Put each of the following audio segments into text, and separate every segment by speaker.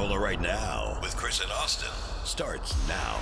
Speaker 1: Pensacola right now with Chris and Austin starts now.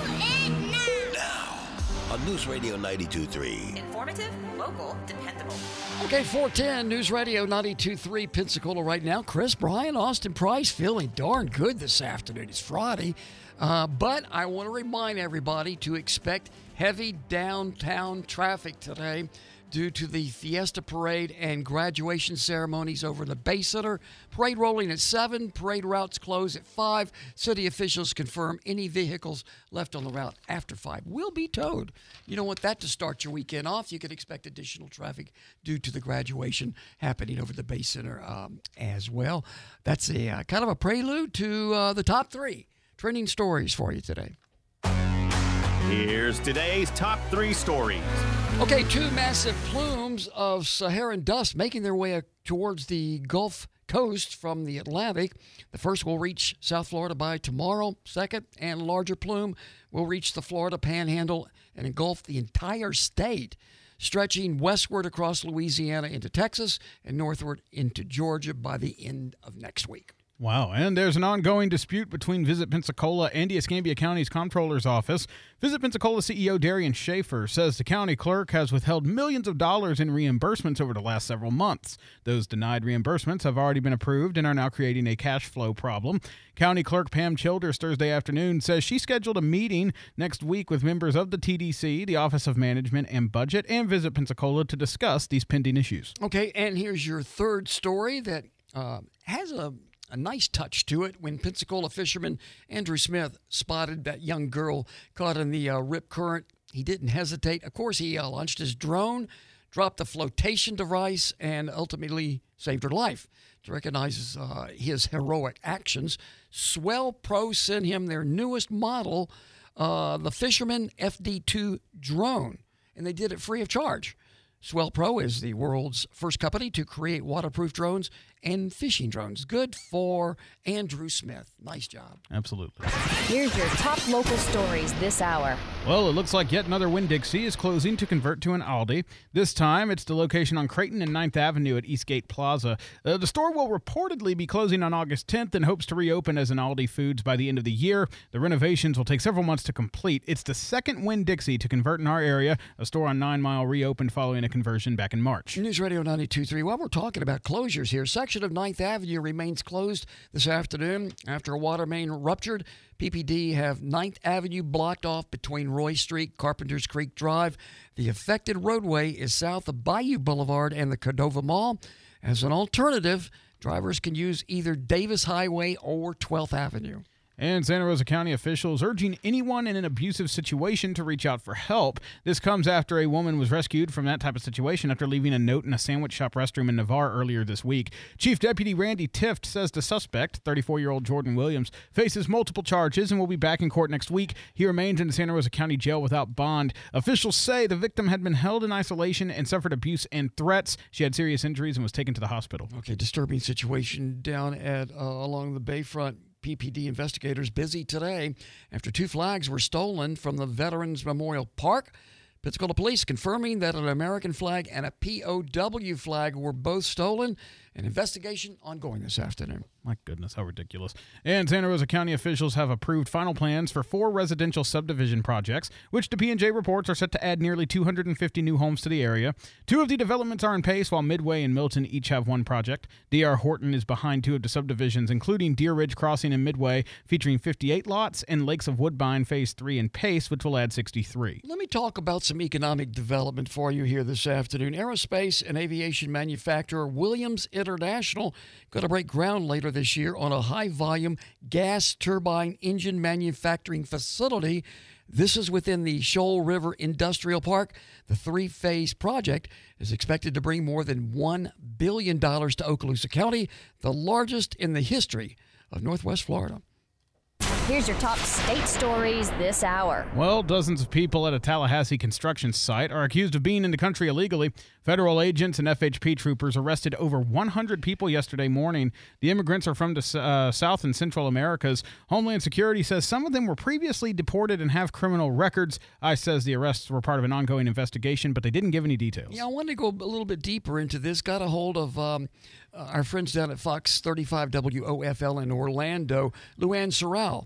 Speaker 1: Now on News Radio 92.3.
Speaker 2: Informative, local, dependable.
Speaker 3: Okay, 410 News Radio 92.3 Pensacola right now. Chris, Brian, Austin Price feeling darn good this afternoon. It's Friday, but I want to remind everybody to expect heavy downtown traffic today due to the Fiesta Parade and graduation ceremonies over the Bay Center. Parade rolling at 7, parade routes close at 5. City officials confirm any vehicles left on the route after 5 will be towed. You don't want that to start your weekend off. You can expect additional traffic due to the graduation happening over the Bay Center as well. That's a kind of a prelude to the top 3 trending stories for you today.
Speaker 4: Here's today's top 3 stories.
Speaker 3: Okay, 2 massive plumes of Saharan dust making their way towards the Gulf Coast from the Atlantic. The first will reach South Florida by tomorrow. Second and larger plume will reach the Florida Panhandle and engulf the entire state, stretching westward across Louisiana into Texas and northward into Georgia by the end of next week.
Speaker 5: Wow, and there's an ongoing dispute between Visit Pensacola and the Escambia County's Comptroller's Office. Visit Pensacola CEO Darian Schaefer says the county clerk has withheld millions of dollars in reimbursements over the last several months. Those denied reimbursements have already been approved and are now creating a cash flow problem. County Clerk Pam Childers Thursday afternoon says she scheduled a meeting next week with members of the TDC, the Office of Management and Budget, and Visit Pensacola to discuss these pending issues.
Speaker 3: Okay, and here's your third story that has a nice touch to it when Pensacola fisherman Andrew Smith spotted that young girl caught in the rip current. He didn't hesitate. Of course, he launched his drone, dropped the flotation device, and ultimately saved her life. To recognize his heroic actions, Swell Pro sent him their newest model, the Fisherman FD2 drone, and they did it free of charge. Swell Pro is the world's first company to create waterproof drones and fishing drones. Good for Andrew Smith. Nice job.
Speaker 5: Absolutely.
Speaker 6: Here's your top local stories this hour.
Speaker 5: Well, it looks like yet another Winn-Dixie is closing to convert to an Aldi. This time, it's the location on Creighton and 9th Avenue at Eastgate Plaza. The store will reportedly be closing on August 10th and hopes to reopen as an Aldi Foods by the end of the year. The renovations will take several months to complete. It's the second Winn-Dixie to convert in our area. A store on 9 Mile reopened following a conversion back in March.
Speaker 3: News Radio 92.3. While we're talking about closures here, section of 9th Avenue remains closed this afternoon after a water main ruptured. PPD have 9th Avenue blocked off between Roy Street, Carpenters Creek Drive. The affected roadway is south of Bayou Boulevard and the Cordova Mall. As an alternative, drivers can use either Davis Highway or 12th Avenue.
Speaker 5: And Santa Rosa County officials urging anyone in an abusive situation to reach out for help. This comes after a woman was rescued from that type of situation after leaving a note in a sandwich shop restroom in Navarre earlier this week. Chief Deputy Randy Tift says the suspect, 34-year-old Jordan Williams, faces multiple charges and will be back in court next week. He remains in the Santa Rosa County jail without bond. Officials say the victim had been held in isolation and suffered abuse and threats. She had serious injuries and was taken to the hospital.
Speaker 3: Okay, disturbing situation down at along the Bayfront. PPD investigators busy today after 2 flags were stolen from the Veterans Memorial Park. Pensacola police confirming that an American flag and a POW flag were both stolen. An investigation ongoing this afternoon.
Speaker 5: My goodness, how ridiculous. And Santa Rosa County officials have approved final plans for 4 residential subdivision projects, which the P&J reports are set to add nearly 250 new homes to the area. 2 of the developments are in pace, while Midway and Milton each have 1 project. D.R. Horton is behind 2 of the subdivisions, including Deer Ridge Crossing in Midway, featuring 58 lots, and Lakes of Woodbine Phase 3 in Pace, which will add 63.
Speaker 3: Let me talk about some economic development for you here this afternoon. Aerospace and aviation manufacturer Williams International going to break ground later this year on a high-volume gas turbine engine manufacturing facility. This is within the Shoal River Industrial Park. The 3-phase project is expected to bring more than $1 billion to Okaloosa County, the largest in the history of Northwest Florida.
Speaker 6: Here's your top state stories this hour.
Speaker 5: Well, dozens of people at a Tallahassee construction site are accused of being in the country illegally. Federal agents and FHP troopers arrested over 100 people yesterday morning. The immigrants are from the South and Central Americas. Homeland Security says some of them were previously deported and have criminal records. ICE says the arrests were part of an ongoing investigation, but they didn't give any details.
Speaker 3: Yeah, I wanted to go a little bit deeper into this. Got a hold of our friends down at Fox 35 WOFL in Orlando, Luann Sorrell,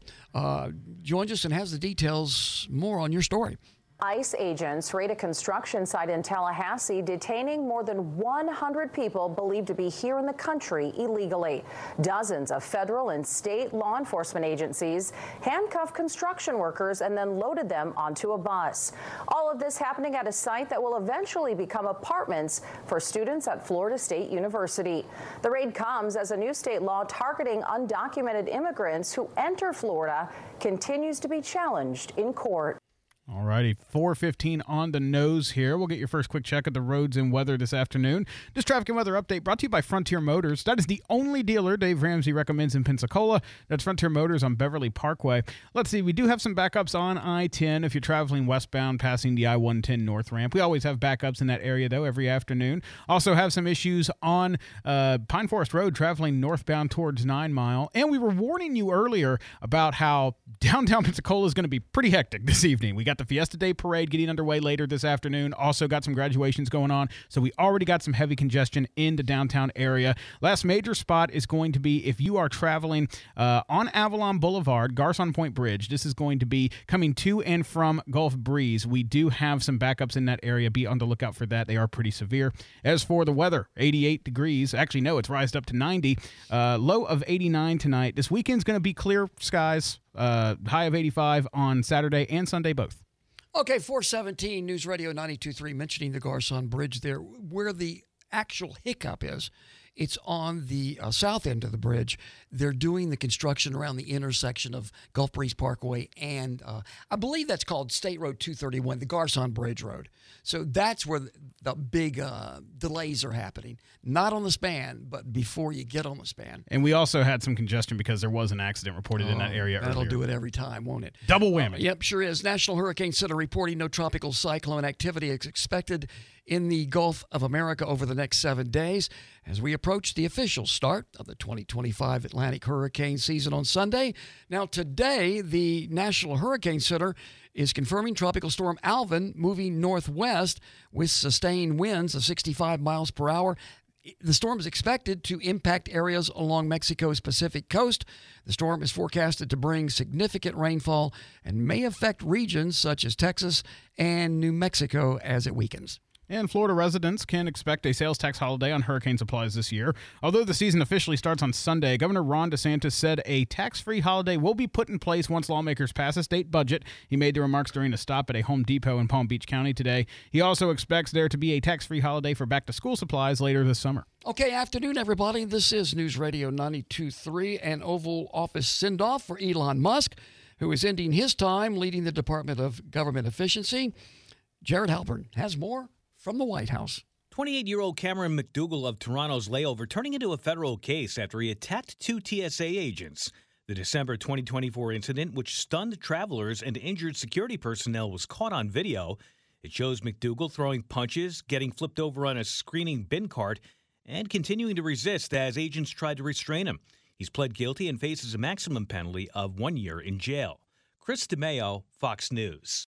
Speaker 3: joins us and has the details more on your story.
Speaker 7: ICE agents raid a construction site in Tallahassee, detaining more than 100 people believed to be here in the country illegally. Dozens of federal and state law enforcement agencies handcuffed construction workers and then loaded them onto a bus. All of this happening at a site that will eventually become apartments for students at Florida State University. The raid comes as a new state law targeting undocumented immigrants who enter Florida continues to be challenged in court.
Speaker 5: All righty, 4:15 on the nose here. We'll get your first quick check of the roads and weather this afternoon. This traffic and weather update brought to you by Frontier Motors. That is the only dealer Dave Ramsey recommends in Pensacola. That's Frontier Motors on Beverly Parkway. Let's see, we do have some backups on I-10 if you're traveling westbound passing the I-110 north ramp. We always have backups in that area, though, every afternoon. Also have some issues on Pine Forest Road traveling northbound towards 9 Mile. And we were warning you earlier about how downtown Pensacola is going to be pretty hectic this evening. We got the Fiesta Day Parade getting underway later this afternoon. Also got some graduations going on, so we already got some heavy congestion in the downtown area. Last major spot is going to be if you are traveling on Avalon Boulevard, Garcon Point Bridge. This is going to be coming to and from Gulf Breeze. We do have some backups in that area. Be on the lookout for that. They are pretty severe. As for the weather, 88 degrees. Actually, no, it's rised up to 90. Low of 89 tonight. This weekend's going to be clear skies. High of 85 on Saturday and Sunday both.
Speaker 3: Okay, 417 News Radio 92.3 mentioning the Garcon Bridge there. Where the actual hiccup is, it's on the south end of the bridge. They're doing the construction around the intersection of Gulf Breeze Parkway and I believe that's called State Road 231, the Garcon Bridge Road. So that's where the big delays are happening. Not on the span, but before you get on the span.
Speaker 5: And we also had some congestion because there was an accident reported in that area earlier.
Speaker 3: That'll do it every time, won't it?
Speaker 5: Double whammy.
Speaker 3: Yep, sure is. National Hurricane Center reporting no tropical cyclone activity is expected in the Gulf of America over the next 7 days as we approach the official start of the 2025 Atlantic hurricane season on Sunday. Now, today, the National Hurricane Center is confirming Tropical Storm Alvin moving northwest with sustained winds of 65 miles per hour. The storm is expected to impact areas along Mexico's Pacific coast. The storm is forecasted to bring significant rainfall and may affect regions such as Texas and New Mexico as it weakens.
Speaker 5: And Florida residents can expect a sales tax holiday on hurricane supplies this year. Although the season officially starts on Sunday, Governor Ron DeSantis said a tax-free holiday will be put in place once lawmakers pass a state budget. He made the remarks during a stop at a Home Depot in Palm Beach County today. He also expects there to be a tax-free holiday for back-to-school supplies later this summer.
Speaker 3: Okay, afternoon, everybody. This is News Radio 92.3, an Oval Office send-off for Elon Musk, who is ending his time leading the Department of Government Efficiency. Jared Halpern has more from the White House.
Speaker 8: 28-year-old Cameron McDougal of Toronto's layover turning into a federal case after he attacked 2 TSA agents. The December 2024 incident, which stunned travelers and injured security personnel, was caught on video. It shows McDougal throwing punches, getting flipped over on a screening bin cart, and continuing to resist as agents tried to restrain him. He's pled guilty and faces a maximum penalty of 1 year in jail. Chris DeMeo, Fox News.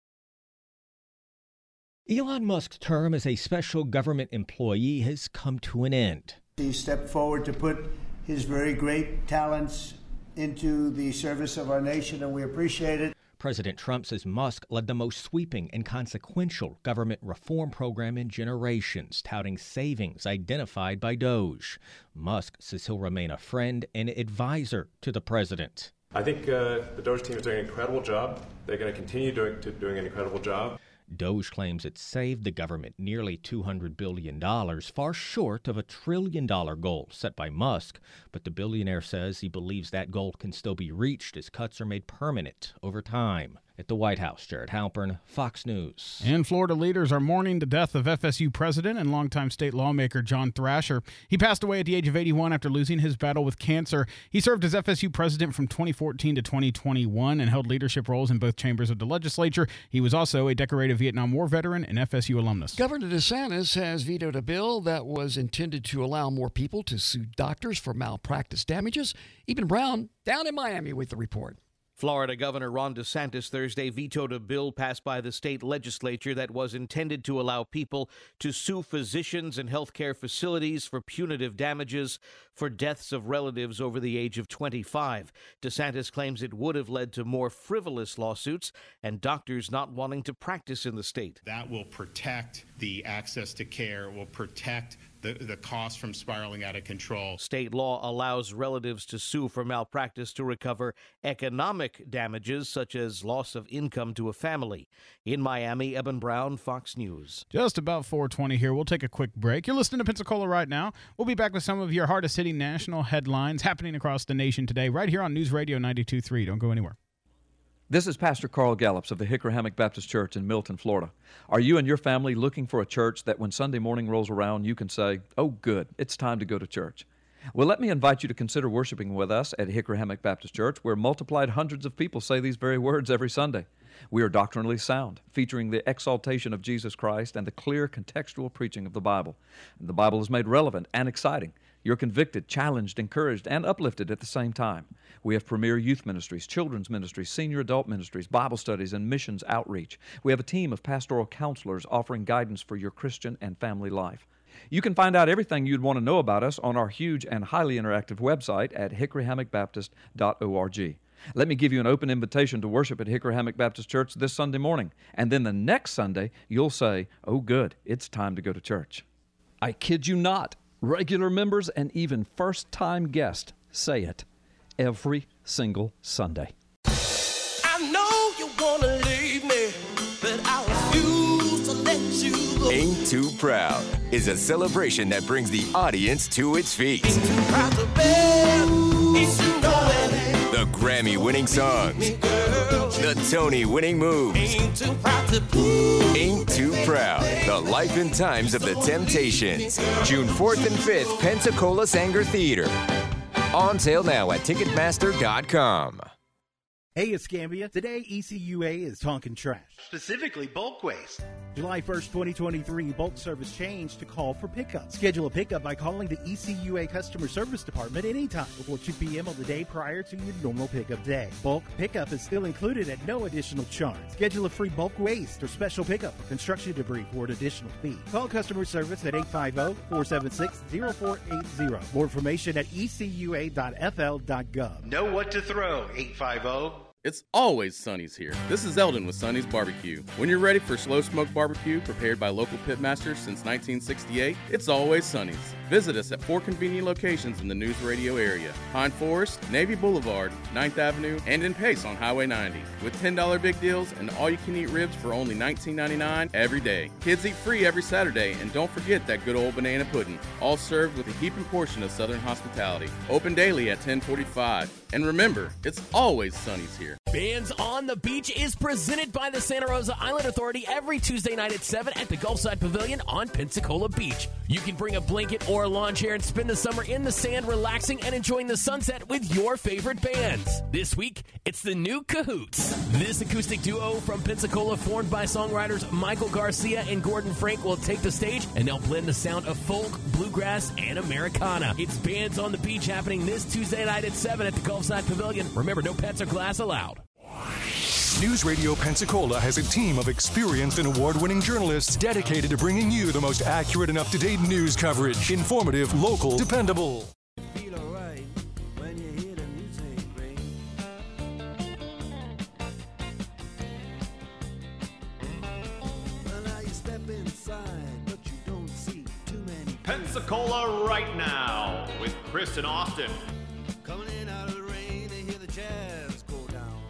Speaker 9: Elon Musk's term as a special government employee has come to an end.
Speaker 10: He stepped forward to put his very great talents into the service of our nation, and we appreciate it.
Speaker 9: President Trump says Musk led the most sweeping and consequential government reform program in generations, touting savings identified by Doge. Musk says he'll remain a friend and advisor to the president.
Speaker 11: I think the Doge team is doing an incredible job. They're going to continue doing an incredible job.
Speaker 9: Doge claims it saved the government nearly $200 billion, far short of a $1 trillion goal set by Musk. But the billionaire says he believes that goal can still be reached as cuts are made permanent over time. At the White House, Jared Halpern, Fox News.
Speaker 5: And Florida leaders are mourning the death of FSU president and longtime state lawmaker John Thrasher. He passed away at the age of 81 after losing his battle with cancer. He served as FSU president from 2014 to 2021 and held leadership roles in both chambers of the legislature. He was also a decorated Vietnam War veteran and FSU alumnus.
Speaker 3: Governor DeSantis has vetoed a bill that was intended to allow more people to sue doctors for malpractice damages. Eben Brown down in Miami with the report.
Speaker 12: Florida Governor Ron DeSantis Thursday vetoed a bill passed by the state legislature that was intended to allow people to sue physicians and healthcare facilities for punitive damages for deaths of relatives over the age of 25. DeSantis claims it would have led to more frivolous lawsuits and doctors not wanting to practice in the state.
Speaker 13: That will protect the access to care, will protect the cost from spiraling out of control.
Speaker 12: State law allows relatives to sue for malpractice to recover economic damages, such as loss of income to a family. In Miami, Eben Brown, Fox News.
Speaker 5: Just about 4:20 here. We'll take a quick break. You're listening to Pensacola right now. We'll be back with some of your hardest-hitting national headlines happening across the nation today, right here on News Radio 92.3. Don't go anywhere.
Speaker 14: This is Pastor Carl Gallups of the Hickory Hammock Baptist Church in Milton, Florida. Are you and your family looking for a church that when Sunday morning rolls around, you can say, "Oh, good, it's time to go to church"? Well, let me invite you to consider worshiping with us at Hickory Hammock Baptist Church, where multiplied hundreds of people say these very words every Sunday. We are doctrinally sound, featuring the exaltation of Jesus Christ and the clear contextual preaching of the Bible. The Bible is made relevant and exciting. You're convicted, challenged, encouraged, and uplifted at the same time. We have premier youth ministries, children's ministries, senior adult ministries, Bible studies, and missions outreach. We have a team of pastoral counselors offering guidance for your Christian and family life. You can find out everything you'd want to know about us on our huge and highly interactive website at hickoryhammockbaptist.org. Let me give you an open invitation to worship at Hickory Hammock Baptist Church this Sunday morning. And then the next Sunday, you'll say, "Oh, good, it's time to go to church."
Speaker 15: I kid you not. Regular members and even first-time guests say it every single Sunday.
Speaker 16: I know you want to leave me, but I refuse to let you go.
Speaker 17: Ain't Too Proud is a celebration that brings the audience to its feet.
Speaker 16: Ain't too proud to bear, ain't too knowing.
Speaker 17: The Grammy-winning songs, the Tony-winning moves.
Speaker 16: Ain't too proud to please.
Speaker 17: Ain't Too Proud, the life and times of the Temptations. June 4th and 5th, Pensacola Sanger Theater. On sale now at Ticketmaster.com.
Speaker 18: Hey, Escambia. Today, ECUA is talking trash.
Speaker 19: Specifically, bulk waste.
Speaker 18: July 1st, 2023, bulk service changed to call for pickup. Schedule a pickup by calling the ECUA Customer Service Department anytime before 2 p.m. on the day prior to your normal pickup day. Bulk pickup is still included at no additional charge. Schedule a free bulk waste or special pickup for construction debris for an additional fee. Call customer service at 850-476-0480. More information at ecua.fl.gov.
Speaker 19: Know what to throw, 850.
Speaker 20: It's always Sonny's here. This is Eldon with Sonny's Barbecue. When you're ready for slow smoke barbecue prepared by local pitmasters since 1968, it's always Sonny's. Visit us at 4 convenient locations in the News Radio area: Pine Forest, Navy Boulevard, 9th Avenue, and in Pace on Highway 90. With $10 big deals and all-you-can-eat ribs for only $19.99 every day. Kids eat free every Saturday, and don't forget that good old banana pudding, all served with a heaping portion of Southern hospitality. Open daily at 1045. And remember, it's always Sonny's here.
Speaker 21: Bands on the Beach is presented by the Santa Rosa Island Authority every Tuesday night at 7 at the Gulfside Pavilion on Pensacola Beach. You can bring a blanket or a lawn chair and spend the summer in the sand, relaxing and enjoying the sunset with your favorite bands. This week, it's the New Cahoots. This acoustic duo from Pensacola, formed by songwriters Michael Garcia and Gordon Frank, will take the stage and they'll blend the sound of folk, bluegrass, and Americana. It's Bands on the Beach happening this Tuesday night at 7 at the Gulfside Pavilion. Remember, no pets or glass allowed.
Speaker 22: News Radio Pensacola has a team of experienced and award-winning journalists dedicated to bringing you the most accurate and up-to-date news coverage. Informative, local, dependable.
Speaker 16: Feel alright when you hear the music ring. Well, now you step inside, but you don't see too many.
Speaker 4: Pensacola right now with Chris and Austin.
Speaker 16: Coming in out of the rain, they hear the jazz go down.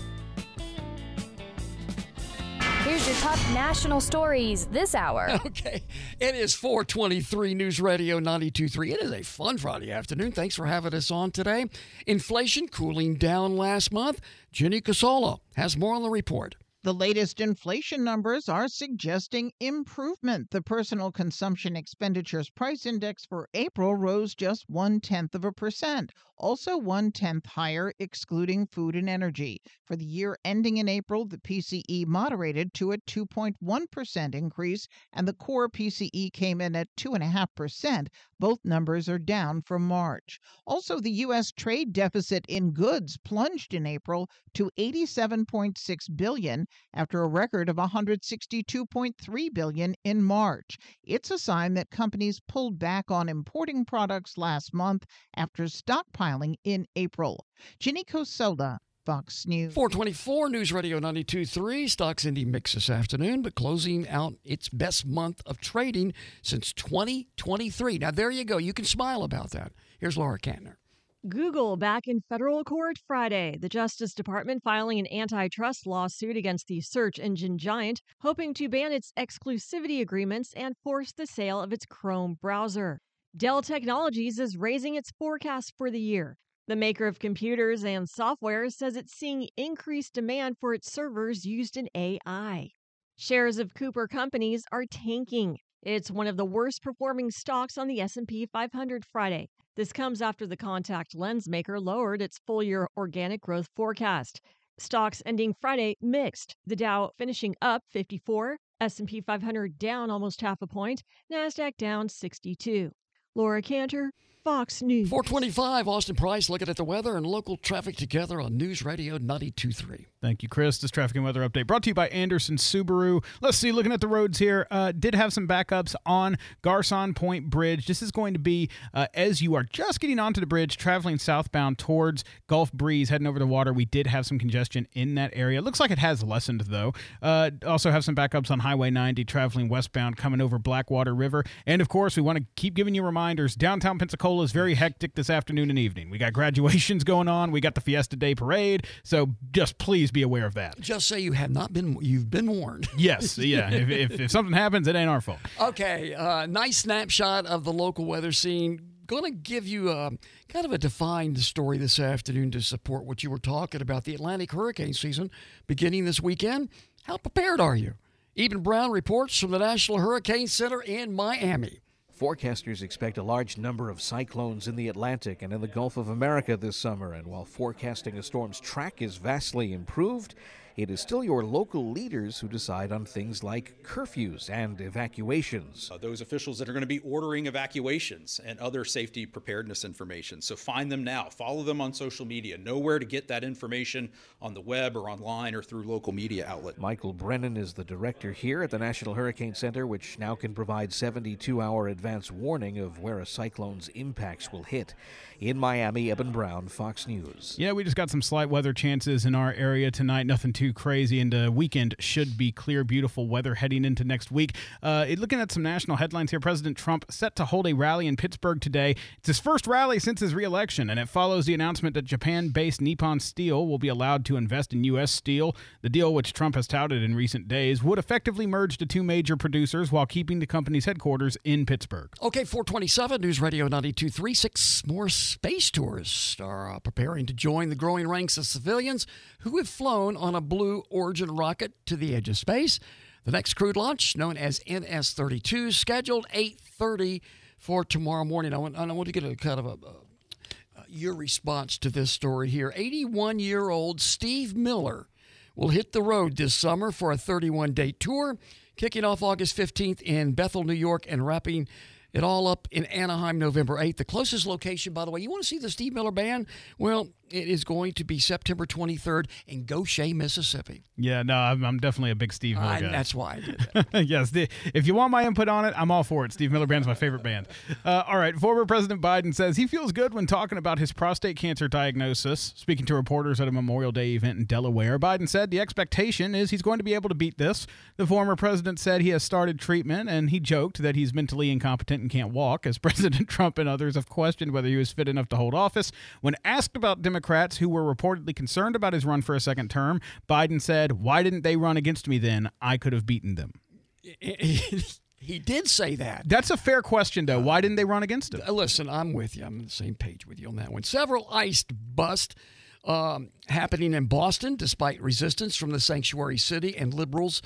Speaker 6: Here's your top national stories this hour.
Speaker 3: Okay. It is 423 News Radio 92.3. It is a fun Friday afternoon. Thanks for having us on today. Inflation cooling down last month. Jenny Casola has more on the report.
Speaker 1: The latest inflation numbers are suggesting improvement. The Personal Consumption Expenditures Price Index for April rose just 0.1%, also 0.1 higher excluding food and energy. For the year ending in April, the PCE moderated to a 2.1% increase, and the core PCE came in at 2.5%. Both numbers are down from March. Also, the U.S. trade deficit in goods plunged in April to $87.6 billion after a record of $162.3 billion in March. It's a sign that companies pulled back on importing products last month after stockpiling in April. Ginny Cosola, Fox News.
Speaker 3: 424 News Radio 92.3. Stocks Indy mix this afternoon, but closing out its best month of trading since 2023. Now, there you go. You can smile about that. Here's Laura Kantner.
Speaker 2: Google back in federal court Friday. The Justice Department filing an antitrust lawsuit against the search engine giant, hoping to ban its exclusivity agreements and force the sale of its Chrome browser. Dell Technologies is raising its forecast for the year. The maker of computers and software says it's seeing increased demand for its servers used in AI. Shares of Cooper Companies are tanking. It's one of the worst performing stocks on the S&P 500 Friday. This comes after the contact lens maker lowered its full-year organic growth forecast. Stocks ending Friday mixed. The Dow finishing up 54, S&P 500 down almost half a point, NASDAQ down 62. Laura Cantor, Fox News.
Speaker 3: 425, Austin Price looking at the weather and local traffic together on News Radio 92.3.
Speaker 5: Thank you, Chris. This traffic and weather update brought to you by Anderson Subaru. Let's see, looking at the roads here, did have some backups on Garcon Point Bridge. This is going to be as you are just getting onto the bridge, traveling southbound towards Gulf Breeze, heading over the water. We did have some congestion in that area. Looks like it has lessened, though. Also have some backups on Highway 90, traveling westbound, coming over Blackwater River. And, of course, we want to keep giving you reminders. Downtown Pensacola is very hectic this afternoon and evening. We got graduations going on. We got the Fiesta Day Parade. So just please be aware of that.
Speaker 3: Just say you've been warned.
Speaker 5: Yes, yeah. If something happens, it ain't our fault.
Speaker 3: Okay, nice snapshot of the local weather scene. Going to give you kind of a defined story this afternoon to support what you were talking about, the Atlantic hurricane season beginning this weekend. How prepared are you? Eben Brown reports from the National Hurricane Center in Miami.
Speaker 12: Forecasters expect a large number of cyclones in the Atlantic and in the Gulf of America this summer, and while forecasting a storm's track is vastly improved, it is still your local leaders who decide on things like curfews and evacuations.
Speaker 23: Those officials that are going to be ordering evacuations and other safety preparedness information. So find them now. Follow them on social media. Know where to get that information on the web or online or through local media outlets.
Speaker 12: Michael Brennan is the director here at the National Hurricane Center, which now can provide 72-hour advance warning of where a cyclone's impacts will hit. In Miami, Eben Brown, Fox News.
Speaker 5: Yeah, we just got some slight weather chances in our area tonight. Nothing too crazy, and the weekend should be clear, beautiful weather heading into next week. Looking at some national headlines here, President Trump set to hold a rally in Pittsburgh today. It's his first rally since his re-election, and it follows the announcement that Japan-based Nippon Steel will be allowed to invest in U.S. steel. The deal, which Trump has touted in recent days, would effectively merge the two major producers while keeping the company's headquarters in Pittsburgh.
Speaker 3: Okay, 427 News Radio 92.3. 6 more space tourists are preparing to join the growing ranks of civilians who have flown on a Blue Origin rocket to the edge of space. The next crewed launch, known as NS-32, scheduled 8:30 for tomorrow morning. I want to get a kind of your response to this story here. 81-year-old Steve Miller will hit the road this summer for a 31-day tour, kicking off August 15th in Bethel, New York, and wrapping it all up in Anaheim, November 8th. The closest location, by the way, you want to see the Steve Miller Band? Well, it is going to be September 23rd in Goshen, Mississippi.
Speaker 5: Yeah, no, I'm definitely a big Steve Miller guy.
Speaker 3: That's why I did that.
Speaker 5: Yes, if you want my input on it, I'm all for it. Steve Miller Band's my favorite band. All right, former President Biden says he feels good when talking about his prostate cancer diagnosis. Speaking to reporters at a Memorial Day event in Delaware, Biden said the expectation is he's going to be able to beat this. The former president said he has started treatment, and he joked that he's mentally incompetent and can't walk, as President Trump and others have questioned whether he was fit enough to hold office. When asked about Democrats who were reportedly concerned about his run for a second term, Biden said, "Why didn't they run against me then? I could have beaten them."
Speaker 3: He did say that.
Speaker 5: That's a fair question, though. Why didn't they run against him?
Speaker 3: Listen, I'm with you. I'm on the same page with you on that one. Several ICE busts happening in Boston, despite resistance from the sanctuary city and liberals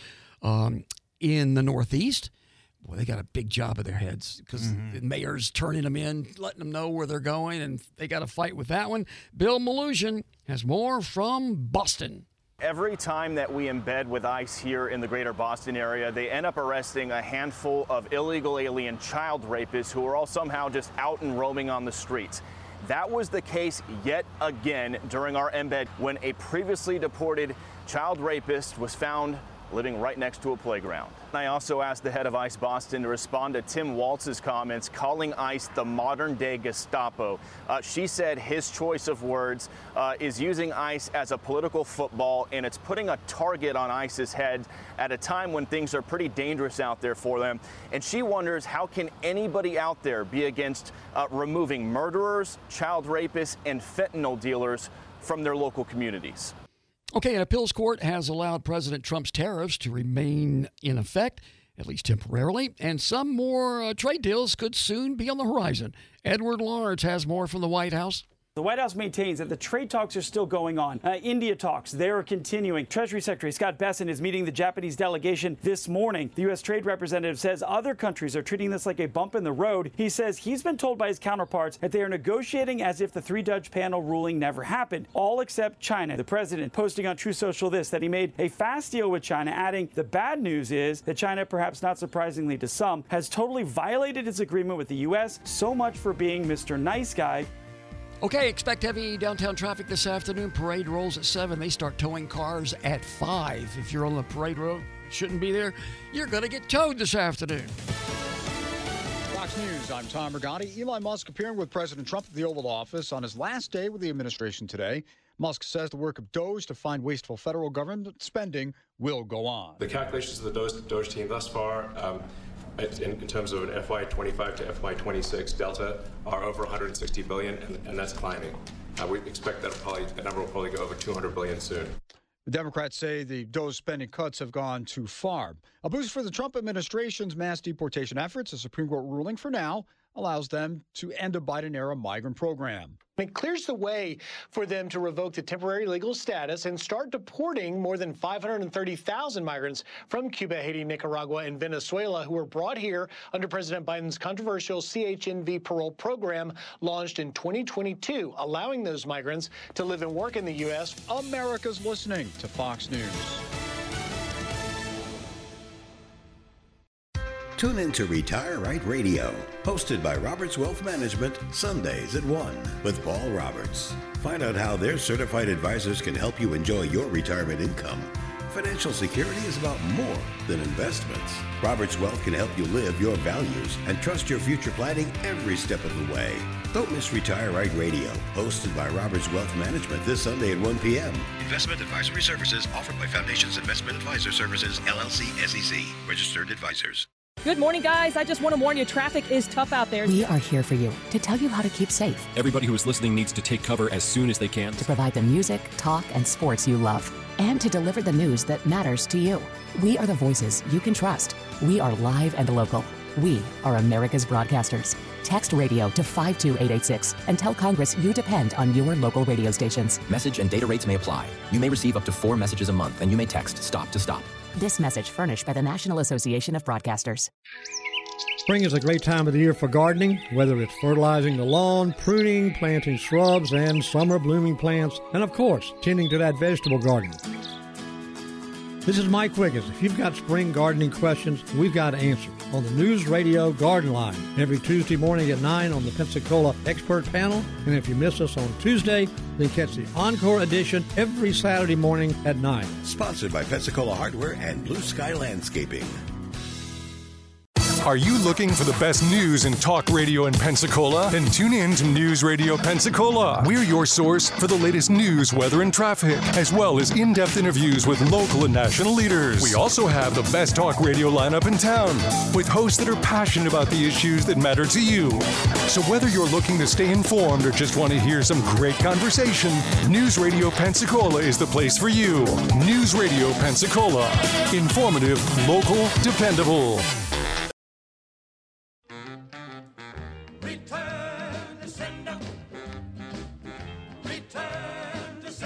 Speaker 3: in the Northeast. Boy, they got a big job of their heads because the mayor's turning them in, letting them know where they're going, and they got to fight with that one. Bill Malugin has more from Boston.
Speaker 7: Every time that we embed with ICE here in the greater Boston area, they end up arresting a handful of illegal alien child rapists who are all somehow just out and roaming on the streets. That was the case yet again during our embed when a previously deported child rapist was found living right next to a playground. I also asked the head of ICE Boston to respond to Tim Waltz's comments calling ICE the modern-day Gestapo. She said his choice of words is using ICE as a political football, and it's putting a target on ICE's head at a time when things are pretty dangerous out there for them. And she wonders, how can anybody out there be against removing murderers, child rapists, and fentanyl dealers from their local communities?
Speaker 3: Okay, an appeals court has allowed President Trump's tariffs to remain in effect, at least temporarily, and some more trade deals could soon be on the horizon. Edward Lawrence has more from the White House.
Speaker 8: The White House maintains that the trade talks are still going on. India talks, they're continuing. Treasury Secretary Scott Bessent is meeting the Japanese delegation this morning. The U.S. Trade Representative says other countries are treating this like a bump in the road. He says he's been told by his counterparts that they are negotiating as if the three-judge panel ruling never happened, all except China. The president posting on True Social that he made a fast deal with China, adding the bad news is that China, perhaps not surprisingly to some, has totally violated its agreement with the U.S. So much for being Mr. Nice Guy.
Speaker 3: Okay, expect heavy downtown traffic this afternoon. Parade rolls at 7. They start towing cars at 5. If you're on the parade road, shouldn't be there, you're going to get towed this afternoon.
Speaker 10: Fox News, I'm Tom Rigotti. Elon Musk appearing with President Trump at the Oval Office on his last day with the administration today. Musk says the work of DOGE to find wasteful federal government spending will go on.
Speaker 11: The calculations of the DOGE team thus far, in terms of an FY25 to FY26 delta, are over $160 billion, and that's climbing. We expect that number will probably go over $200 billion soon.
Speaker 10: The Democrats say the DOGE spending cuts have gone too far. A boost for the Trump administration's mass deportation efforts. A Supreme Court ruling for now allows them to end a Biden-era migrant program.
Speaker 24: It clears the way for them to revoke the temporary legal status and start deporting more than 530,000 migrants from Cuba, Haiti, Nicaragua, and Venezuela who were brought here under President Biden's controversial CHNV parole program launched in 2022, allowing those migrants to live and work in the U.S.
Speaker 10: America's listening to Fox News.
Speaker 25: Tune in to Retire Right Radio, hosted by Roberts Wealth Management, Sundays at 1 with Paul Roberts. Find out how their certified advisors can help you enjoy your retirement income. Financial security is about more than investments. Roberts Wealth can help you live your values and trust your future planning every step of the way. Don't miss Retire Right Radio, hosted by Roberts Wealth Management this Sunday at 1 p.m.
Speaker 26: Investment advisory services offered by Foundations Investment Advisor Services, LLC, SEC, registered advisors.
Speaker 27: Good morning, guys. I just want to warn you, traffic is tough out there.
Speaker 28: We are here for you to tell you how to keep safe.
Speaker 29: Everybody who is listening needs to take cover as soon as they can.
Speaker 28: To provide the music, talk, and sports you love. And to deliver the news that matters to you. We are the voices you can trust. We are live and local. We are America's broadcasters. Text radio to 52886 and tell Congress you depend on your local radio stations.
Speaker 30: Message and data rates may apply. You may receive up to 4 messages a month, and you may text STOP to STOP.
Speaker 28: This message furnished by the National Association of Broadcasters.
Speaker 31: Spring is a great time of the year for gardening, whether it's fertilizing the lawn, pruning, planting shrubs and summer blooming plants, and of course, tending to that vegetable garden. This is Mike Wiggins. If you've got spring gardening questions, we've got answers on the News Radio Garden Line every Tuesday morning at 9 on the Pensacola Expert Panel. And if you miss us on Tuesday, then catch the Encore edition every Saturday morning at 9.
Speaker 25: Sponsored by Pensacola Hardware and Blue Sky Landscaping.
Speaker 22: Are you looking for the best news in talk radio in Pensacola? Then tune in to News Radio Pensacola. We're your source for the latest news, weather, and traffic, as well as in-depth interviews with local and national leaders. We also have the best talk radio lineup in town, with hosts that are passionate about the issues that matter to you. So whether you're looking to stay informed or just want to hear some great conversation, News Radio Pensacola is the place for you. News Radio Pensacola. Informative, local, dependable.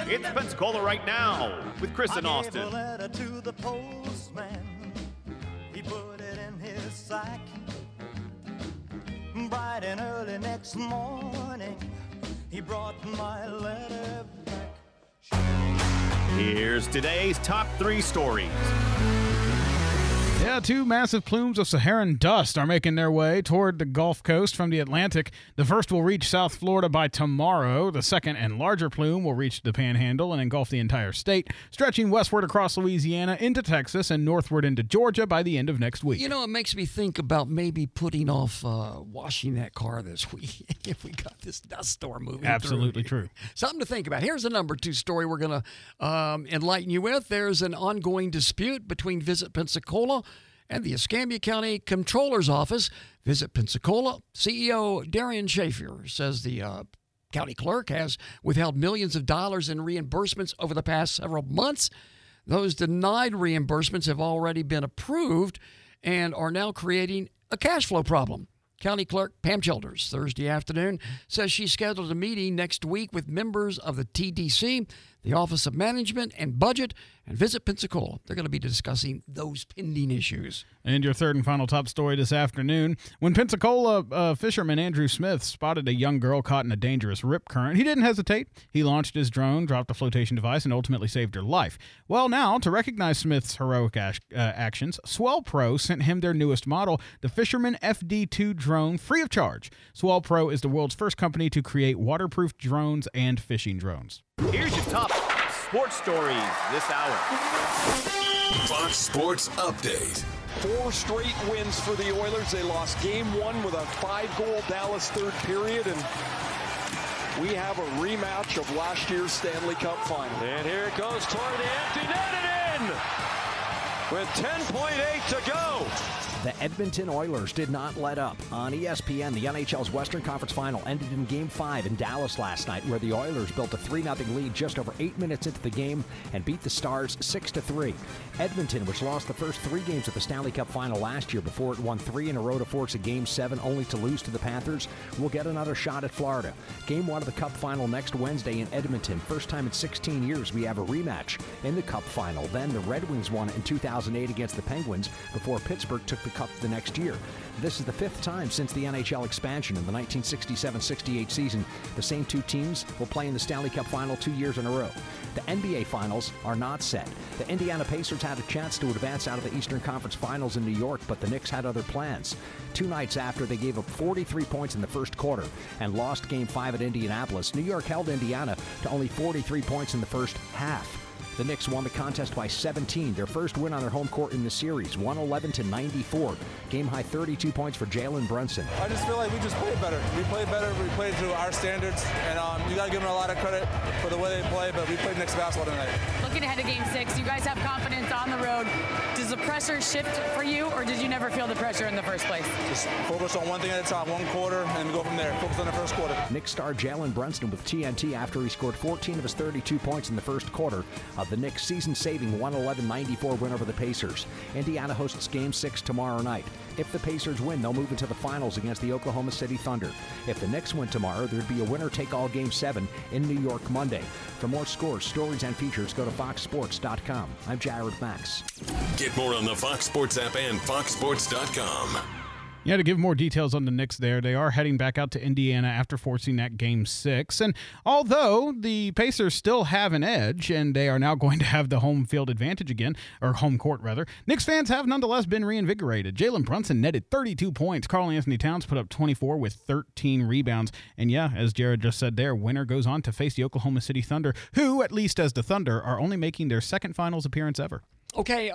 Speaker 4: It's Pensacola Right Now with Chris and Austin.
Speaker 9: I gave a letter to the postman. He put it in his sack. Bright and early next morning, he brought my letter back.
Speaker 4: Here's today's top 3 stories.
Speaker 5: Yeah, 2 massive plumes of Saharan dust are making their way toward the Gulf Coast from the Atlantic. The first will reach South Florida by tomorrow. The second and larger plume will reach the Panhandle and engulf the entire state, stretching westward across Louisiana into Texas and northward into Georgia by the end of next week.
Speaker 3: You know, it makes me think about maybe putting off washing that car this week if we got this dust storm moving.
Speaker 5: Absolutely true.
Speaker 3: Something to think about. Here's the number 2 story we're going to enlighten you with. There's an ongoing dispute between Visit Pensacola and the Escambia County Comptroller's Office. Visit Pensacola CEO Darian Schaefer says the county clerk has withheld millions of dollars in reimbursements over the past several months. Those denied reimbursements have already been approved and are now creating a cash flow problem. County Clerk Pam Childers, Thursday afternoon, says she scheduled a meeting next week with members of the TDC, the Office of Management and Budget, and Visit Pensacola. They're going to be discussing those pending issues.
Speaker 5: And your third and final top story this afternoon. When Pensacola fisherman Andrew Smith spotted a young girl caught in a dangerous rip current, he didn't hesitate. He launched his drone, dropped a flotation device, and ultimately saved her life. Well, now, to recognize Smith's heroic actions, Swell Pro sent him their newest model, the Fisherman FD2 drone, free of charge. Swell Pro is the world's first company to create waterproof drones and fishing drones.
Speaker 4: Here's your top sports stories this hour.
Speaker 22: Fox Sports Update.
Speaker 13: 4 straight wins for the Oilers. They lost game 1 with a 5-goal Dallas third period, and we have a rematch of last year's Stanley Cup final.
Speaker 14: And here it goes toward the empty net and in with 10.8 to go.
Speaker 15: The Edmonton Oilers did not let up. On ESPN, the NHL's Western Conference Final ended in Game 5 in Dallas last night, where the Oilers built a 3-0 lead just over 8 minutes into the game and beat the Stars 6-3. Edmonton, which lost the first 3 games of the Stanley Cup Final last year before it won 3 in a row to force a Game 7 only to lose to the Panthers, will get another shot at Florida. Game 1 of the Cup Final next Wednesday in Edmonton. First time in 16 years we have a rematch in the Cup Final. Then the Red Wings won it in 2008 against the Penguins before Pittsburgh took the Cup the next year. This is the 5th time since the NHL expansion in the 1967-68 season. The same 2 teams will play in the Stanley Cup Final 2 years in a row. The NBA Finals are not set. The Indiana Pacers had a chance to advance out of the Eastern Conference Finals in New York, but the Knicks had other plans. 2 nights after they gave up 43 points in the first quarter and lost Game 5 at Indianapolis, New York held Indiana to only 43 points in the first half. The Knicks won the contest by 17, their first win on their home court in the series, 111-94. Game-high 32 points for Jalen Brunson.
Speaker 16: I just feel like we just played better. We played better. We played to our standards, and you got to give them a lot of credit for the way they play, but we played Knicks basketball tonight.
Speaker 17: Looking ahead to Game 6, you guys have confidence on the road. Does the pressure shift for you, or did you never feel the pressure in the first place?
Speaker 16: Just focus on one thing at a time, one quarter, and go from there. Focus on the first quarter.
Speaker 15: Knicks star Jalen Brunson with TNT after he scored 14 of his 32 points in the first quarter of the Knicks' season-saving 111-94 win over the Pacers. Indiana hosts Game 6 tomorrow night. If the Pacers win, they'll move into the finals against the Oklahoma City Thunder. If the Knicks win tomorrow, there'd be a winner-take-all Game 7 in New York Monday. For more scores, stories, and features, go to foxsports.com. I'm Jared Max.
Speaker 22: Get more on the Fox Sports app and foxsports.com.
Speaker 5: Yeah, to give more details on the Knicks there, they are heading back out to Indiana after forcing that Game 6. And although the Pacers still have an edge, and they are now going to have the home field advantage again, or home court rather, Knicks fans have nonetheless been reinvigorated. Jalen Brunson netted 32 points. Karl-Anthony Towns put up 24 with 13 rebounds. And yeah, as Jared just said there, winner goes on to face the Oklahoma City Thunder, who, at least as the Thunder, are only making their second finals appearance ever.
Speaker 3: Okay,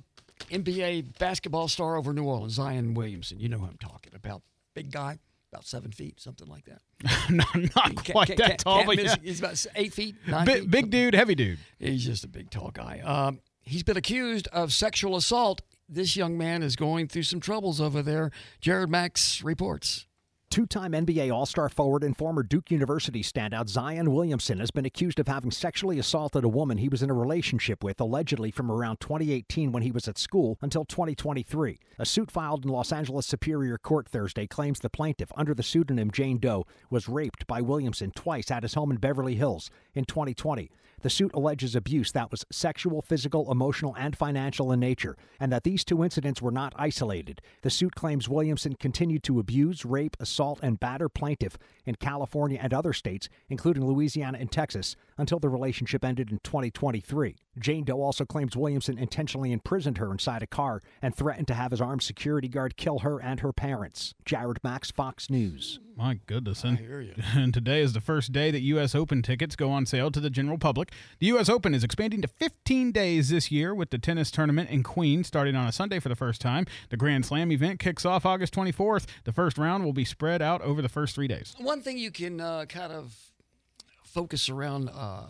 Speaker 3: NBA basketball star over New Orleans, Zion Williamson. You know who I'm talking about. Big guy, about 7 feet, something like that.
Speaker 5: not quite that tall, but yeah.
Speaker 3: He's about 8 feet, 9 feet.
Speaker 5: Big dude, heavy dude.
Speaker 3: He's just a big, tall guy. He's been accused of sexual assault. This young man is going through some troubles over there. Jared Max reports.
Speaker 15: Two-time NBA All-Star forward and former Duke University standout Zion Williamson has been accused of having sexually assaulted a woman he was in a relationship with, allegedly from around 2018 when he was at school until 2023. A suit filed in Los Angeles Superior Court Thursday claims the plaintiff, under the pseudonym Jane Doe, was raped by Williamson twice at his home in Beverly Hills in 2020. The suit alleges abuse that was sexual, physical, emotional, and financial in nature, and that these two incidents were not isolated. The suit claims Williamson continued to abuse, rape, assault, and batter plaintiff in California and other states, including Louisiana and Texas, until the relationship ended in 2023. Jane Doe also claims Williamson intentionally imprisoned her inside a car and threatened to have his armed security guard kill her and her parents. Jared Max, Fox News.
Speaker 5: My goodness.
Speaker 3: I hear you.
Speaker 5: And today is the first day that U.S. Open tickets go on sale to the general public. The U.S. Open is expanding to 15 days this year, with the tennis tournament in Queens starting on a Sunday for the first time. The Grand Slam event kicks off August 24th. The first round will be spread out over the first 3 days.
Speaker 3: One thing you can kind of focus around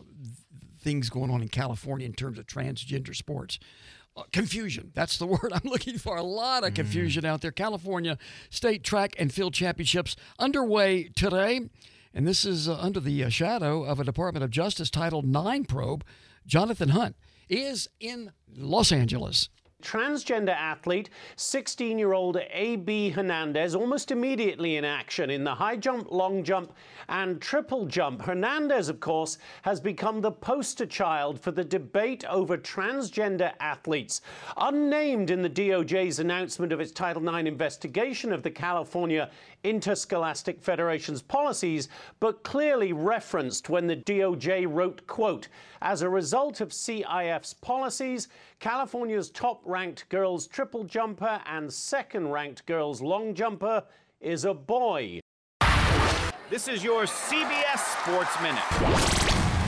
Speaker 3: things going on in California in terms of transgender sports. Confusion. That's the word I'm looking for. A lot of confusion out there. California State Track and Field Championships underway today. And this is under the shadow of a Department of Justice Title IX probe. Jonathan Hunt is in Los Angeles.
Speaker 1: Transgender athlete, 16-year-old A.B. Hernandez, almost immediately in action in the high jump, long jump, and triple jump. Hernandez, of course, has become the poster child for the debate over transgender athletes. Unnamed in the DOJ's announcement of its Title IX investigation of the California Interscholastic Federation's policies, but clearly referenced when the DOJ wrote, quote, "As a result of CIF's policies, California's top-ranked girls triple jumper and second-ranked girls long jumper is a boy."
Speaker 4: This is your CBS Sports Minute.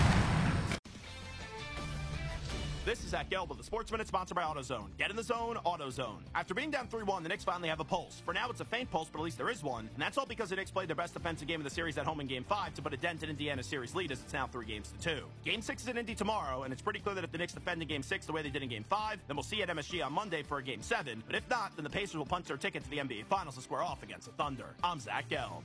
Speaker 2: This is Zach Gelb with the Sports Minute, sponsored by AutoZone. Get in the zone, AutoZone. After being down 3-1, the Knicks finally have a pulse. For now, it's a faint pulse, but at least there is one. And that's all because the Knicks played their best defensive game of the series at home in Game 5 to put a dent in Indiana's series lead, as it's now 3-2. Game 6 is in Indy tomorrow, and it's pretty clear that if the Knicks defend in Game 6 the way they did in Game 5, then we'll see you at MSG on Monday for a Game 7. But if not, then the Pacers will punch their ticket to the NBA Finals and square off against the Thunder. I'm Zach Gelb.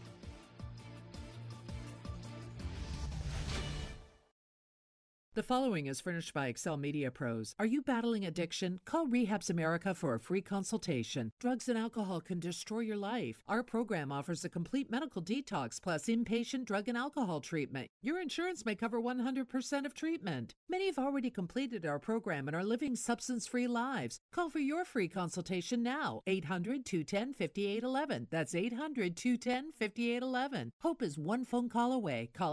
Speaker 6: The following is furnished by Excel Media Pros. Are you battling addiction? Call Rehabs America for a free consultation. Drugs and alcohol can destroy your life. Our program offers a complete medical detox plus inpatient drug and alcohol treatment. Your insurance may cover 100% of treatment. Many have already completed our program and are living substance-free lives. Call for your free consultation now. 800-210-5811. That's 800-210-5811. Hope is one phone call away. Call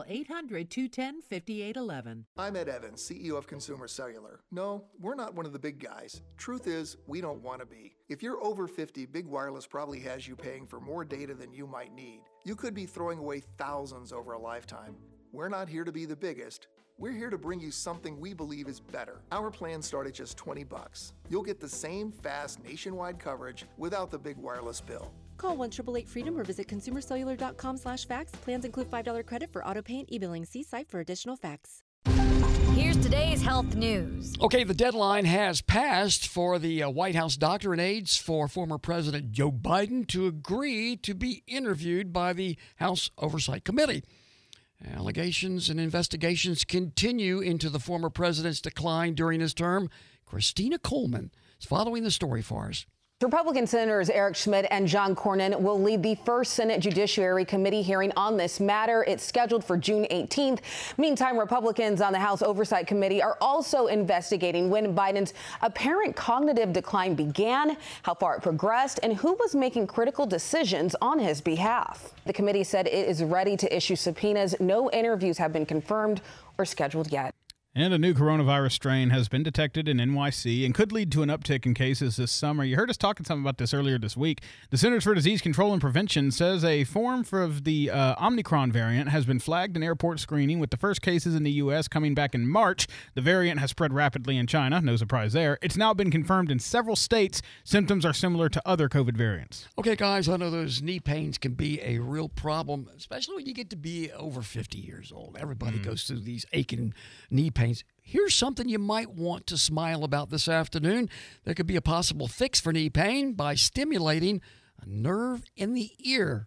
Speaker 6: 800-210-5811.
Speaker 7: I'm Ed Evans, CEO of Consumer Cellular. No, we're not one of the big guys. Truth is, we don't want to be. If you're over 50, Big Wireless probably has you paying for more data than you might need. You could be throwing away thousands over a lifetime. We're not here to be the biggest. We're here to bring you something we believe is better. Our plans start at just $20. You'll get the same fast nationwide coverage without the big wireless bill.
Speaker 8: Call 1-888-FREEDOM or visit consumercellular.com/facts. Plans include $5 credit for auto pay and e-billing. See site for additional facts.
Speaker 12: Here's today's health news.
Speaker 3: Okay, the deadline has passed for the White House doctor and aides for former President Joe Biden to agree to be interviewed by the House Oversight Committee. Allegations and investigations continue into the former president's decline during his term. Christina Coleman is following the story for us.
Speaker 18: Republican Senators Eric Schmidt and John Cornyn will lead the first Senate Judiciary Committee hearing on this matter. It's scheduled for June 18th. Meantime, Republicans on the House Oversight Committee are also investigating when Biden's apparent cognitive decline began, how far it progressed, and who was making critical decisions on his behalf. The committee said it is ready to issue subpoenas. No interviews have been confirmed or scheduled yet.
Speaker 5: And a new coronavirus strain has been detected in NYC and could lead to an uptick in cases this summer. You heard us talking something about this earlier this week. The Centers for Disease Control and Prevention says a form for the Omicron variant has been flagged in airport screening, with the first cases in the U.S. coming back in March. The variant has spread rapidly in China. No surprise there. It's now been confirmed in several states. Symptoms are similar to other COVID variants.
Speaker 3: Okay, guys, I know those knee pains can be a real problem, especially when you get to be over 50 years old. Everybody goes through these aching knee pains. Here's something you might want to smile about this afternoon. There could be a possible fix for knee pain by stimulating a nerve in the ear.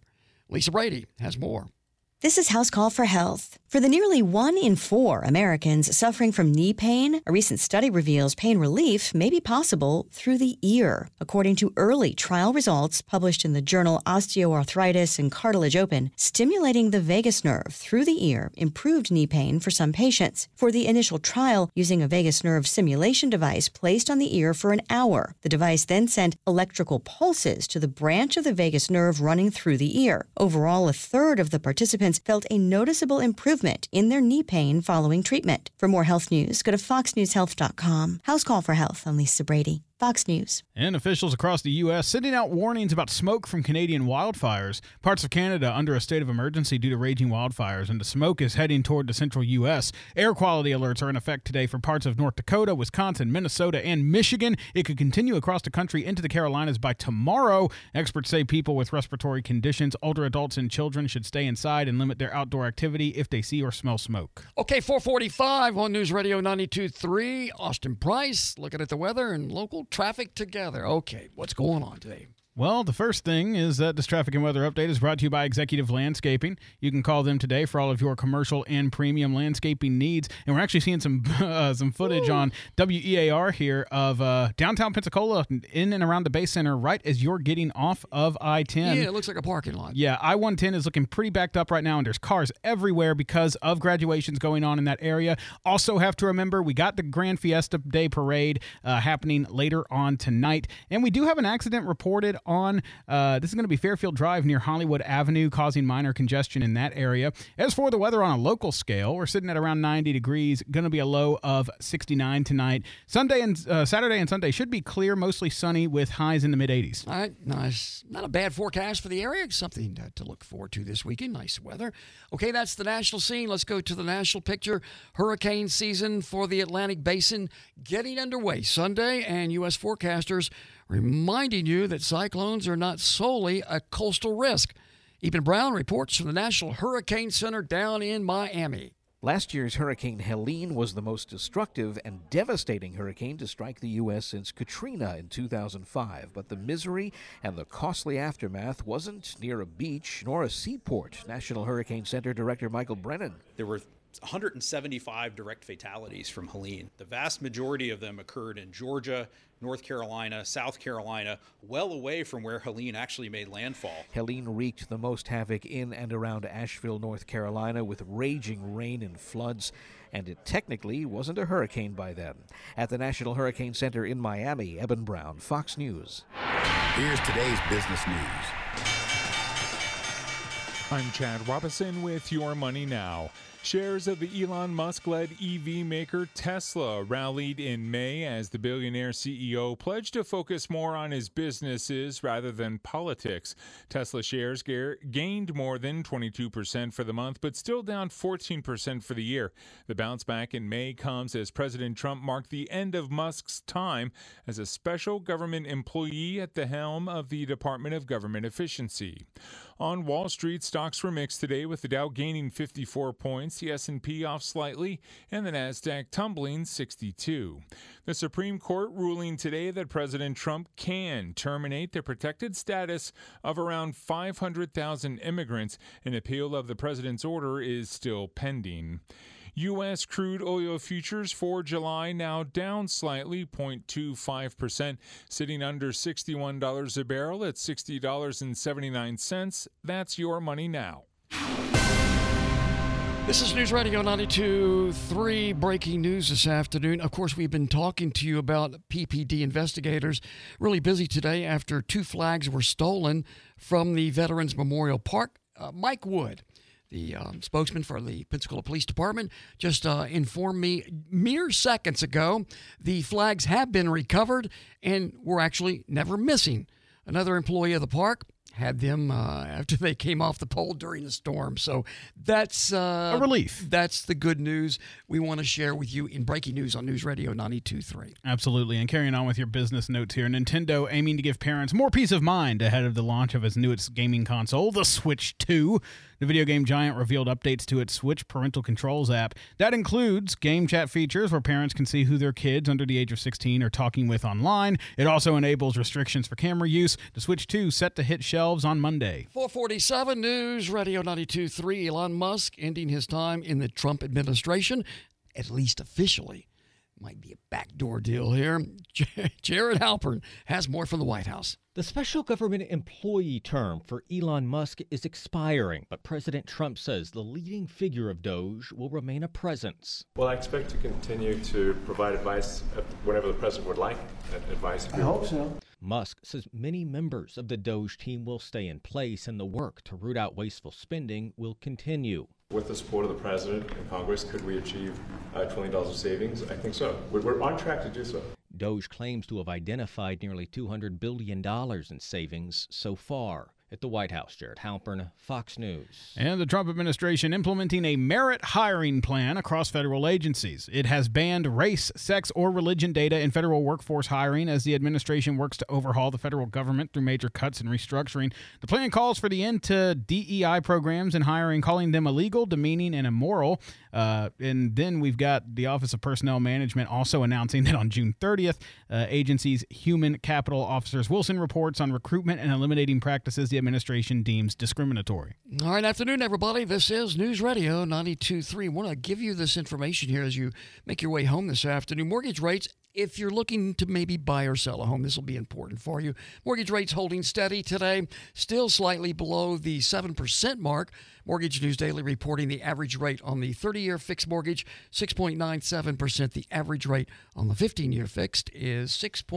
Speaker 3: Lisa Brady has more.
Speaker 10: This is House Call for Health. For the nearly 1 in 4 Americans suffering from knee pain, a recent study reveals pain relief may be possible through the ear. According to early trial results published in the journal Osteoarthritis and Cartilage Open, stimulating the vagus nerve through the ear improved knee pain for some patients. For the initial trial, using a vagus nerve simulation device placed on the ear for an hour, the device then sent electrical pulses to the branch of the vagus nerve running through the ear. Overall, a third of the participants felt a noticeable improvement in their knee pain following treatment. For more health news, go to foxnewshealth.com. House Call for Health. I'm Lisa Brady. Fox News.
Speaker 5: And officials across the U.S. sending out warnings about smoke from Canadian wildfires. Parts of Canada under a state of emergency due to raging wildfires, and the smoke is heading toward the central U.S. Air quality alerts are in effect today for parts of North Dakota, Wisconsin, Minnesota, and Michigan. It could continue across the country into the Carolinas by tomorrow. Experts say people with respiratory conditions, older adults, and children should stay inside and limit their outdoor activity if they see or smell smoke.
Speaker 3: Okay, 445 on News Radio 92.3. Austin Price looking at the weather and local traffic together. Okay, what's going on today?
Speaker 5: Well, the first thing is that this traffic and weather update is brought to you by Executive Landscaping. You can call them today for all of your commercial and premium landscaping needs. And we're actually seeing some footage on WEAR here of downtown Pensacola in and around the Bay Center right as you're getting off of I-10.
Speaker 3: Yeah, it looks like a parking lot.
Speaker 5: Yeah, I-110 is looking pretty backed up right now, and there's cars everywhere because of graduations going on in that area. Also have to remember, we got the Grand Fiesta Day Parade happening later on tonight. And we do have an accident reported on, this is going to be Fairfield Drive near Hollywood Avenue, causing minor congestion in that area. As for the weather on a local scale, we're sitting at around 90 degrees, going to be a low of 69 tonight. Saturday and Sunday should be clear, mostly sunny with highs in the mid-80s.
Speaker 3: All right, nice. Not a bad forecast for the area. Something to look forward to this weekend. Nice weather. Okay, that's the national scene. Let's go to the national picture. Hurricane season for the Atlantic Basin getting underway Sunday, and U.S. forecasters reminding you that cyclones are not solely a coastal risk. Eben Brown reports from the National Hurricane Center down in Miami.
Speaker 15: Last year's Hurricane Helene was the most destructive and devastating hurricane to strike the U.S. since Katrina in 2005. But the misery and the costly aftermath wasn't near a beach nor a seaport. National Hurricane Center Director Michael Brennan.
Speaker 31: There were 175 direct fatalities from Helene. The vast majority of them occurred in Georgia, North Carolina, South Carolina, well away from where Helene actually made landfall.
Speaker 15: Helene wreaked the most havoc in and around Asheville, North Carolina, with raging rain and floods, and it technically wasn't a hurricane by then. At the National Hurricane Center in Miami, Eben Brown, Fox News.
Speaker 11: Here's today's business news.
Speaker 19: I'm Chad Robinson with Your Money Now. Shares of the Elon Musk-led EV maker Tesla rallied in May as the billionaire CEO pledged to focus more on his businesses rather than politics. Tesla shares gained more than 22% for the month, but still down 14% for the year. The bounce back in May comes as President Trump marked the end of Musk's time as a special government employee at the helm of the Department of Government Efficiency. On Wall Street, stocks were mixed today, with the Dow gaining 54 points, the S&P off slightly, and the Nasdaq tumbling 62. The Supreme Court ruling today that President Trump can terminate the protected status of around 500,000 immigrants. An appeal of the president's order is still pending. U.S. crude oil futures for July now down slightly, 0.25%, sitting under $61 a barrel at $60.79. That's Your Money Now.
Speaker 3: This is News Radio 92.3, breaking news this afternoon. Of course, we've been talking to you about PPD investigators. Really busy today after 2 flags were stolen from the Veterans Memorial Park. Mike Wood, the spokesman for the Pensacola Police Department, just informed me mere seconds ago the flags have been recovered and were actually never missing. Another employee of the park had them after they came off the pole during the storm. So that's
Speaker 5: a relief.
Speaker 3: That's the good news we want to share with you in breaking news on News Radio 92.3.
Speaker 5: Absolutely. And carrying on with your business notes here, Nintendo aiming to give parents more peace of mind ahead of the launch of its newest gaming console, the Switch 2. The video game giant revealed updates to its Switch parental controls app. That includes game chat features where parents can see who their kids under the age of 16 are talking with online. It also enables restrictions for camera use. The Switch 2 set to hit shelves on Monday.
Speaker 3: 447 News Radio 92.3. Elon Musk ending his time in the Trump administration, at least officially. Might be a backdoor deal here. Jared Halpern has more from the White House.
Speaker 9: The special government employee term for Elon Musk is expiring, but President Trump says the leading figure of Doge will remain a presence.
Speaker 20: Well, I expect to continue to provide advice whenever the president would like advice.
Speaker 9: I hope so. Musk says many members of the Doge team will stay in place and the work to root out wasteful spending will continue.
Speaker 20: With the support of the president and Congress, could we achieve $1 trillion of savings? I think so. We're on track to do so.
Speaker 9: Doge claims to have identified nearly $200 billion in savings so far. At the White House, Jared Halpern, Fox News.
Speaker 5: And the Trump administration implementing a merit hiring plan across federal agencies. It has banned race, sex, or religion data in federal workforce hiring as the administration works to overhaul the federal government through major cuts and restructuring. The plan calls for the end to DEI programs in hiring, calling them illegal, demeaning, and immoral. And then we've got the Office of Personnel Management also announcing that on June 30th, agency's human capital officers Wilson reports on recruitment and eliminating practices the administration deems discriminatory.
Speaker 3: All right, afternoon, everybody. This is News Radio 92.3. I want to give you this information here as you make your way home this afternoon. Mortgage rates, if you're looking to maybe buy or sell a home, this will be important for you. Mortgage rates holding steady today, still slightly below the 7% mark. Mortgage News Daily reporting the average rate on the 30-year fixed mortgage, 6.97%. The average rate on the 15-year fixed is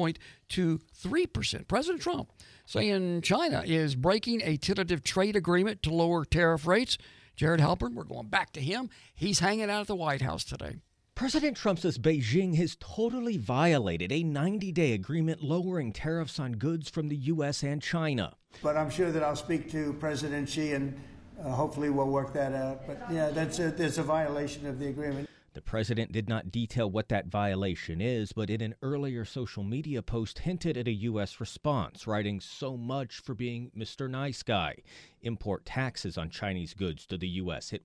Speaker 3: 6.23%. President Trump saying China is breaking a tentative trade agreement to lower tariff rates. Jared Halpern, we're going back to him. He's hanging out at the White House today.
Speaker 9: President Trump says Beijing has totally violated a 90-day agreement lowering tariffs on goods from the U.S. and China.
Speaker 21: But I'm sure that I'll speak to President Xi and hopefully we'll work that out. But yeah, there's a violation of the agreement.
Speaker 9: The president did not detail what that violation is, but in an earlier social media post hinted at a U.S. response, writing, "So much for being Mr. Nice Guy." Import taxes on Chinese goods to the U.S. hit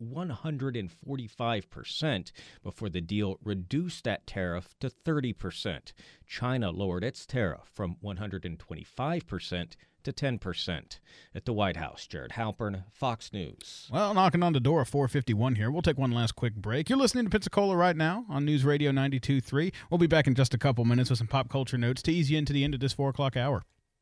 Speaker 9: 145% before the deal reduced that tariff to 30%. China lowered its tariff from 125% to 10%. At the White House, Jared Halpern, Fox News.
Speaker 5: Well, knocking on the door of 451 here. We'll take one last quick break. You're listening to Pensacola right now on News Radio 92.3. We'll be back in just a couple minutes with some pop culture notes to ease you into the end of this 4 o'clock hour.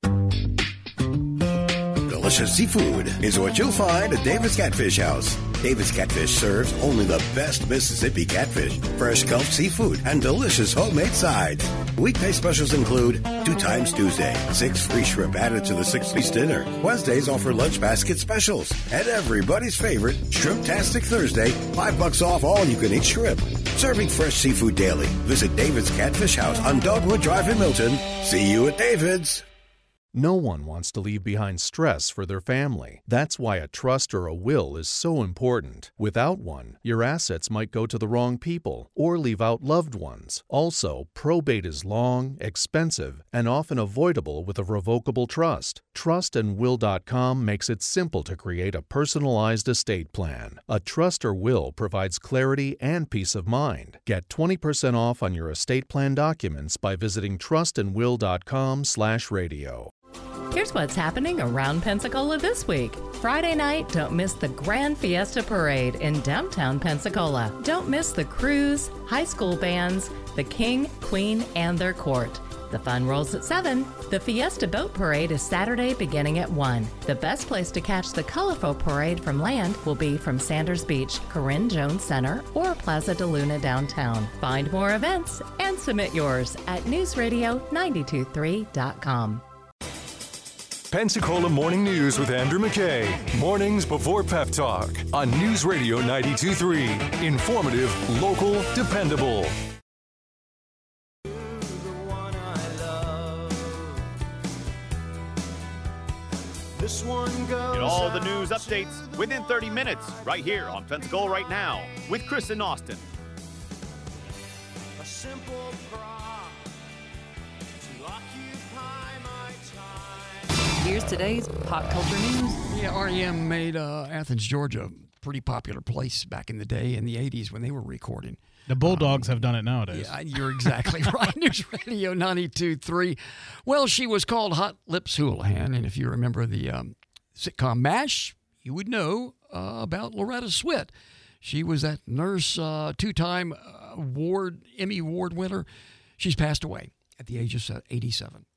Speaker 23: Delicious seafood is what you'll find at David's Catfish House. David's Catfish serves only the best Mississippi catfish, fresh sculpted seafood, and delicious homemade sides. Weekday specials include 2 times Tuesday, 6 free shrimp added to the 6-piece dinner. Wednesdays offer lunch basket specials. And everybody's favorite, Shrimptastic Thursday, $5 off all you-can-eat shrimp. Serving fresh seafood daily. Visit David's Catfish House on Dogwood Drive in Milton. See you at David's.
Speaker 24: No one wants to leave behind stress for their family. That's why a trust or a will is so important. Without one, your assets might go to the wrong people or leave out loved ones. Also, probate is long, expensive, and often avoidable with a revocable trust. Trustandwill.com makes it simple to create a personalized estate plan. A trust or will provides clarity and peace of mind. Get 20% off on your estate plan documents by visiting trustandwill.com/radio.
Speaker 25: Here's what's happening around Pensacola this week. Friday night, don't miss the Grand Fiesta Parade in downtown Pensacola. Don't miss the cruise, high school bands, the King, Queen, and their court. The fun rolls at 7. The Fiesta Boat Parade is Saturday beginning at 1. The best place to catch the colorful parade from land will be from Sanders Beach, Corinne Jones Center, or Plaza de Luna downtown. Find more events and submit yours at newsradio923.com.
Speaker 22: Pensacola Morning News with Andrew McKay. Mornings before Pep Talk on News Radio 92.3. Informative, local, dependable.
Speaker 4: Get all the news updates within 30 minutes right here on Pensacola Right Now with Chris and Austin.
Speaker 26: A simple prop to occupy my time.
Speaker 1: Here's today's pop culture news.
Speaker 3: Yeah, REM made Athens, Georgia, a pretty popular place back in the day in the 80s when they were recording.
Speaker 5: The Bulldogs have done it nowadays.
Speaker 3: Yeah, you're exactly right. News Radio 92.3. Well, she was called Hot Lips Houlihan, and if you remember the sitcom MASH, you would know about Loretta Swit. She was that nurse, two-time Emmy Award winner. She's passed away at the age of 87.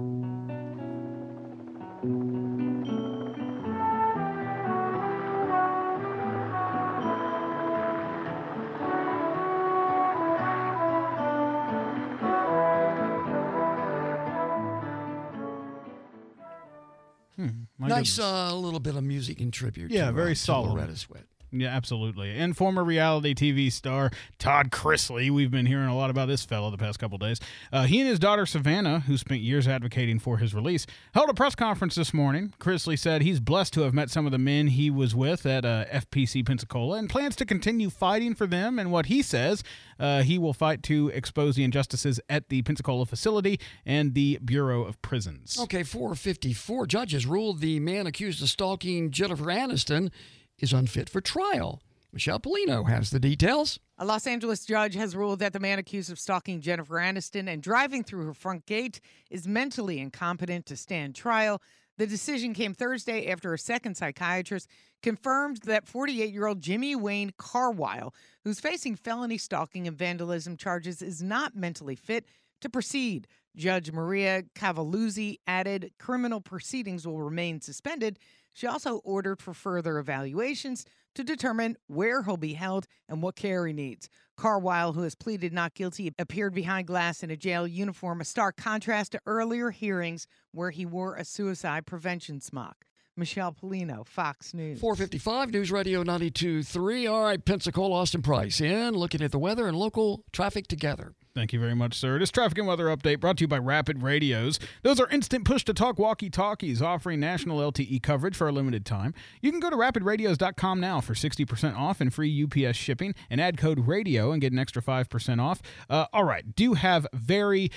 Speaker 3: Nice little bit of music in tribute to,
Speaker 5: very solid.
Speaker 3: to Loretta Swit.
Speaker 5: Yeah, absolutely. And former reality TV star Todd Chrisley. We've been hearing a lot about this fellow the past couple days. He and his daughter Savannah, who spent years advocating for his release, held a press conference this morning. Chrisley said he's blessed to have met some of the men he was with at FPC Pensacola and plans to continue fighting for them. And what he says, he will fight to expose the injustices at the Pensacola facility and the Bureau of Prisons.
Speaker 3: Okay, 454 judges ruled the man accused of stalking Jennifer Aniston is unfit for trial. Michelle Polino has the details.
Speaker 2: A Los Angeles judge has ruled that the man accused of stalking Jennifer Aniston and driving through her front gate is mentally incompetent to stand trial. The decision came Thursday after a second psychiatrist confirmed that 48-year-old Jimmy Wayne Carwile, who's facing felony stalking and vandalism charges, is not mentally fit to proceed. Judge Maria Cavalluzzi added criminal proceedings will remain suspended. She also ordered for further evaluations to determine where he'll be held and what care he needs. Carwile, who has pleaded not guilty, appeared behind glass in a jail uniform, a stark contrast to earlier hearings where he wore a suicide prevention smock. Michelle Polino, Fox News.
Speaker 3: 455 News Radio 92.3. All right, Pensacola, Austin Price in, looking at the weather and local traffic together.
Speaker 5: Thank you very much, sir. This traffic and weather update brought to you by Rapid Radios. Those are instant push-to-talk walkie-talkies offering national LTE coverage for a limited time. You can go to rapidradios.com now for 60% off and free UPS shipping and add code RADIO and get an extra 5% off. All right, do have very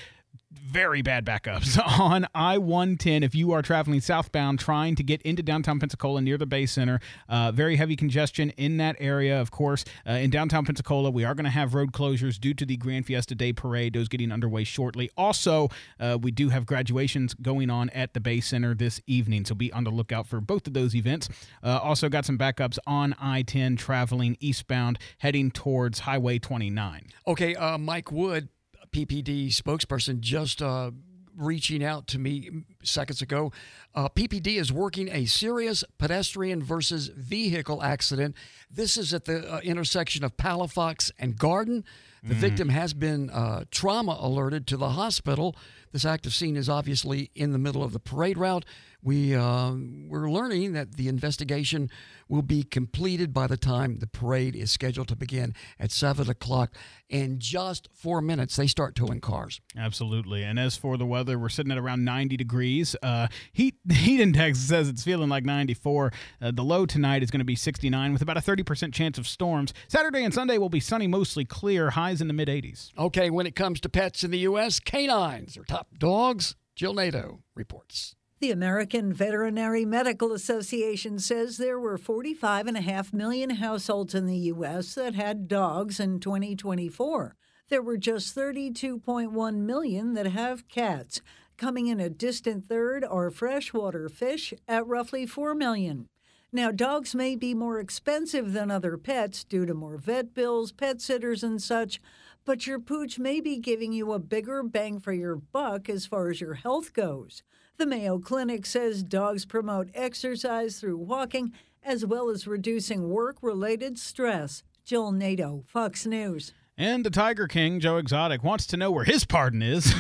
Speaker 5: bad backups on I-110 if you are traveling southbound trying to get into downtown Pensacola near the Bay Center. Very heavy congestion in that area, of course. In downtown Pensacola, we are going to have road closures due to the Grand Fiesta Day Parade. Those getting underway shortly. Also, we do have graduations going on at the Bay Center this evening, so be on the lookout for both of those events. Also got some backups on I-10 traveling eastbound heading towards Highway 29.
Speaker 3: Okay, Mike Wood, PPD spokesperson, just reaching out to me seconds ago. PPD is working a serious pedestrian versus vehicle accident. This is at the intersection of Palafox and Garden. The victim has been trauma alerted to the hospital. This active scene is obviously in the middle of the parade route. We're learning that the investigation will be completed by the time the parade is scheduled to begin at 7 o'clock. In just 4 minutes, they start towing cars.
Speaker 5: Absolutely. And as for the weather, we're sitting at around 90 degrees. Heat index says it's feeling like 94. The low tonight is going to be 69 with about a 30% chance of storms. Saturday and Sunday will be sunny, mostly clear, highs in the mid-80s.
Speaker 3: Okay, when it comes to pets in the U.S., canines are top dogs. Jill Nato reports.
Speaker 13: The American Veterinary Medical Association says there were 45.5 million households in the U.S. that had dogs in 2024. There were just 32.1 million that have cats. Coming in a distant third are freshwater fish at roughly 4 million. Now, dogs may be more expensive than other pets due to more vet bills, pet sitters, and such, but your pooch may be giving you a bigger bang for your buck as far as your health goes. The Mayo Clinic says dogs promote exercise through walking as well as reducing work-related stress. Jill Nato, Fox News.
Speaker 5: And the Tiger King, Joe Exotic, wants to know where his pardon is.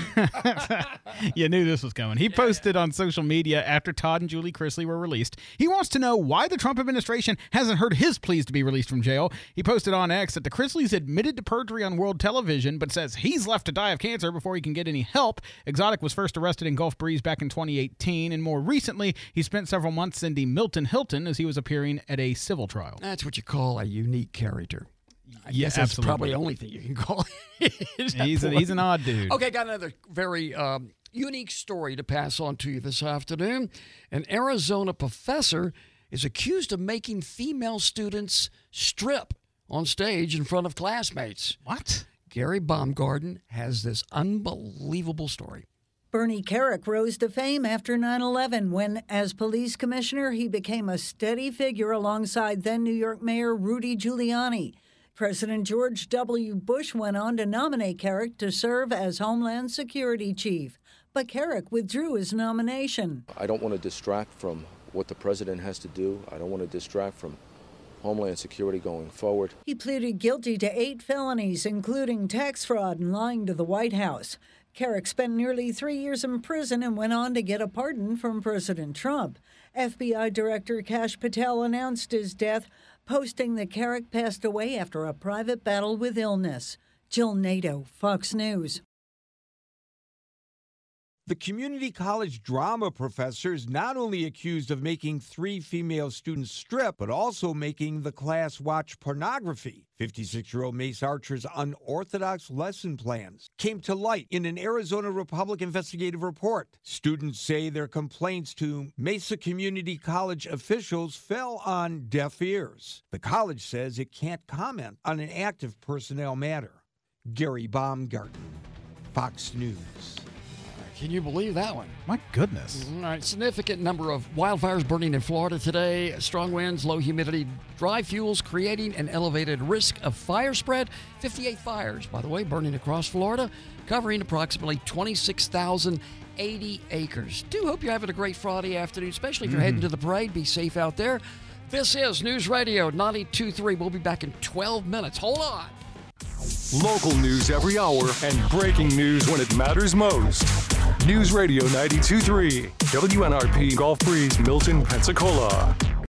Speaker 5: You knew this was coming. He posted on social media after Todd and Julie Chrisley were released. He wants to know why the Trump administration hasn't heard his pleas to be released from jail. He posted on X that the Chrisleys admitted to perjury on world television, but says he's left to die of cancer before he can get any help. Exotic was first arrested in Gulf Breeze back in 2018, and more recently, he spent several months in the Milton Hilton as he was appearing at a civil trial.
Speaker 3: That's what you call a unique character. I
Speaker 5: guess
Speaker 3: that's probably the only thing you can call it.
Speaker 5: He's an odd dude.
Speaker 3: Okay, got another very unique story to pass on to you this afternoon. An Arizona professor is accused of making female students strip on stage in front of classmates.
Speaker 5: What?
Speaker 3: Gary Baumgarten has this unbelievable story.
Speaker 13: Bernie Kerik rose to fame after 9/11 when, as police commissioner, he became a steady figure alongside then New York Mayor Rudy Giuliani. President George W. Bush went on to nominate Kerik to serve as Homeland Security Chief. But Kerik withdrew his nomination.
Speaker 6: I don't want to distract from what the president has to do. I don't want to distract from Homeland Security going forward.
Speaker 13: He pleaded guilty to 8 felonies, including tax fraud and lying to the White House. Kerik spent nearly 3 years in prison and went on to get a pardon from President Trump. FBI Director Kash Patel announced his death, posting that Kerik passed away after a private battle with illness. Jill Nato, Fox News.
Speaker 7: The community college drama professor is not only accused of making 3 female students strip, but also making the class watch pornography. 56-year-old Mace Archer's unorthodox lesson plans came to light in an Arizona Republic investigative report. Students say their complaints to Mesa Community College officials fell on deaf ears. The college says it can't comment on an active personnel matter. Gary Baumgarten, Fox News.
Speaker 3: Can you believe that one?
Speaker 5: My goodness.
Speaker 3: All right, significant number of wildfires burning in Florida today. Strong winds, low humidity, dry fuels creating an elevated risk of fire spread. 58 fires, by the way, burning across Florida, covering approximately 26,080 acres. Do hope you're having a great Friday afternoon, especially if you're heading to the parade. Be safe out there. This is News Radio 92.3. We'll be back in 12 minutes. Hold on.
Speaker 22: Local news every hour and breaking news when it matters most. News Radio 92.3, WNRP Gulf Breeze, Milton, Pensacola.